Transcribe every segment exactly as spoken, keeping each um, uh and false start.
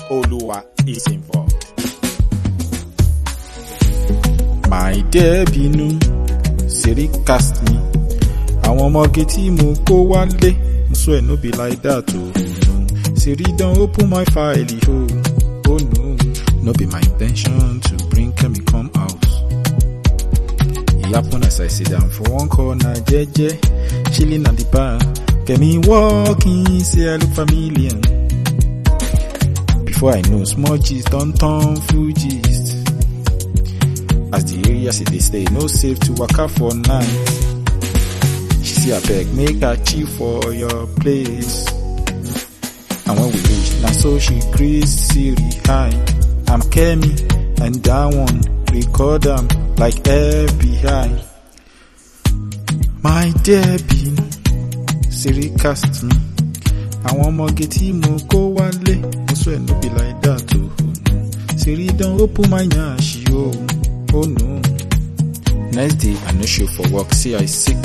Oluwa is involved. My dear Binu, Siri cast me. Àwọn ọmọge tí mo kó wálé, mo swear no be like that oh no. Siri don open my file oh, oh no. No be my intention to bring Kemi come house. It happen as I sit down for one corner, jeje, chilling at the bar. Kemi walking, say I look familiar. Before I know, small gist don turn full gist. As the area say they stay, no safe to waka for night. She say abeg make I chill for your place. And when we reach, na so she greet Siri, hi, I'm Kemi, and that one record am like F B I. My dear Binu, Siri cast me. Àwọn ọmọge tí mo kó wálé, mo swear no be like that oh no. Siri don open my nyash oh, oh no. Next day I no show for work, say I sick.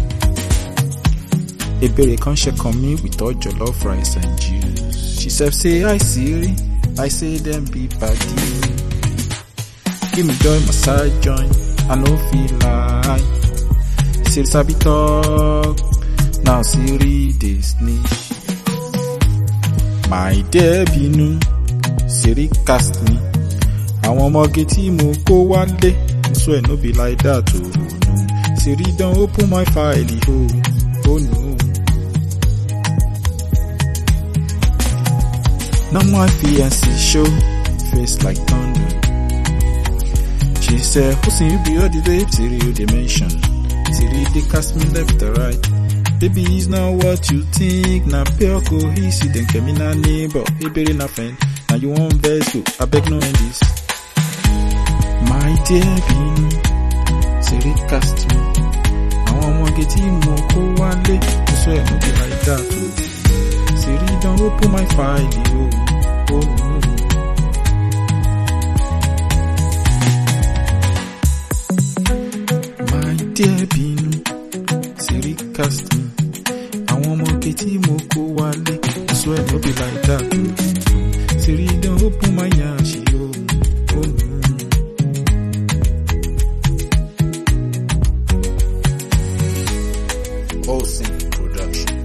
Ebere kan check on me with all jollof rice and juice. She sef say hi Siri, I say dem be party. Give me joy massage joint, I no feel like. Siri sabi talk, now Siri dey snitch. My dear Binu, Siri cast me. Àwọn ọmọge tí mo kó wálé, mo swear no be like that oh no. Siri don open my file oh, oh no. Now my fiancé show face like thunder. She said, who say you be all the babe? Siri you dey mention. Siri dey cast me left or right. Baby is not what you think. Na pure cohesive, then Kemi na neighbor, Ebere na friend. Now you want verse go, I beg no end this. My dear Binu, Siri cast me. Àwọn ọmọge tí mo kó wálé, mo swear no be like that oh. Siri don open my file oh, oh no. My dear Binu, Siri cast me. Àwọn ọmọge tí mo kó wálé, mo swear no be like that oh. Siri don open my nyash oh, oh no. Olsen Production.